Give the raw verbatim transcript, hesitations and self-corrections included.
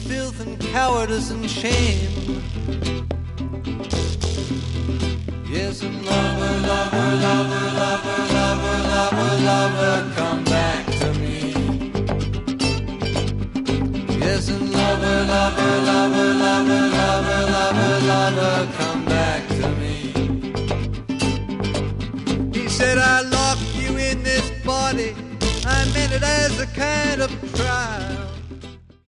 filth and cowardice and shame. Yes, and lover, lover, lover, lover, lover, lover, lover, come back to me. Yes, and lover, lover, lover, lover, lover, lover, lover, come back to me. He said, I locked you in this body, I meant it as a kind of trial.